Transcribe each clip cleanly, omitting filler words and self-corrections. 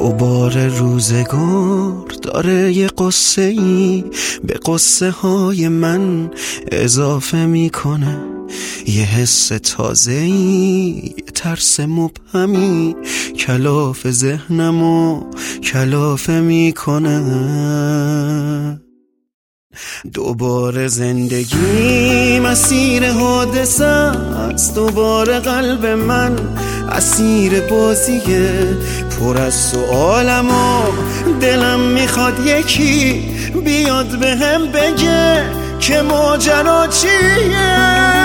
دوباره روزگار داره یه قصه ای به قصه های من اضافه میکنه، یه حس تازه ای، یه ترس مبهمی کلاف ذهنمو کلافه میکنه. دوباره زندگی مسیر حادثه است، دوباره قلب من اسیر بازیه پر از سؤالم و دلم میخواد یکی بیاد بهم بگه که ماجرا چیه.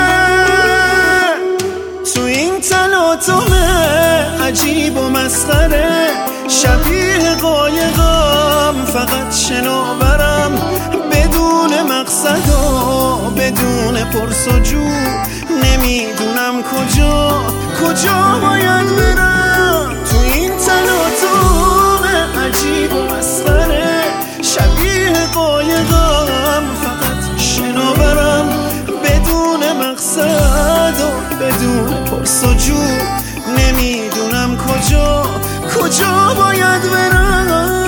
تو این تلاطم عجیب و مسخره شبیه قایقم فقط شناورم بدون مقصد و بدون پرس و جو، نمیدونم کجا باید برم. تو این تلاطم عجیب و مسخره شبیه قایقم فقط شناورم بدون مقصد و بدون پرس و جو، نمیدونم کجا باید برم.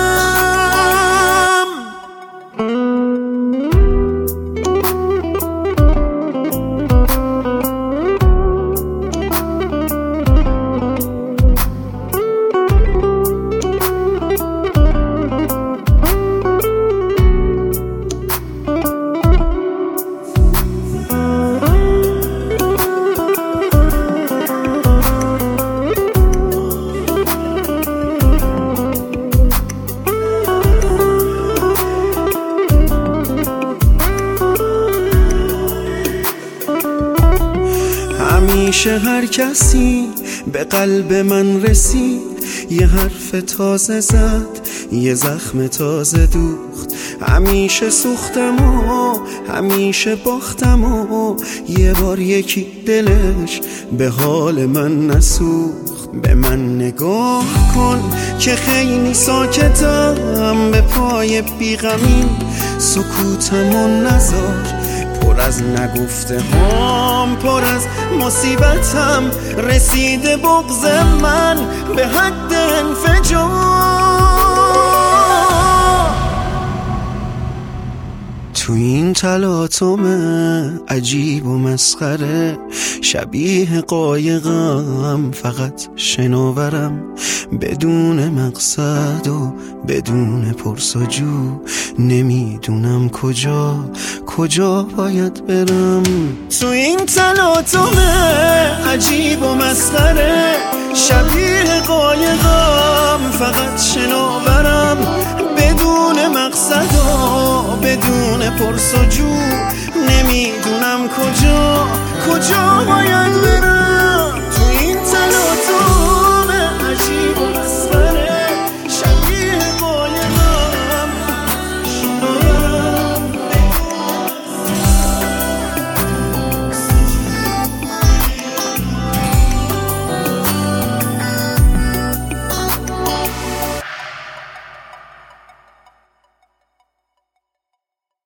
همیشه هر کسی به قلب من رسید، یه حرف تازه زد، یه زخم تازه دوخت. همیشه سوختم و همیشه باختم و یه بار یکی دلش به حال من نسوخت. به من نگاه کن که خیلی ساکتم، به پای بیغمین سکوتم و نذار، پر از نگفته هم پر از مصیبتم رسیده بغض من به حد انفجار. تو این تلاطم عجیب و مسخره شبیه قایقم فقط شناورم بدون مقصد و بدون پرس و جو، نمیدونم کجا باید برم. تو این تلاطم عجیب و مسخره شبیه قایقم فقط شناورم بدون مقصد و بدون پرس و جو، نمیدونم کجا باید برم.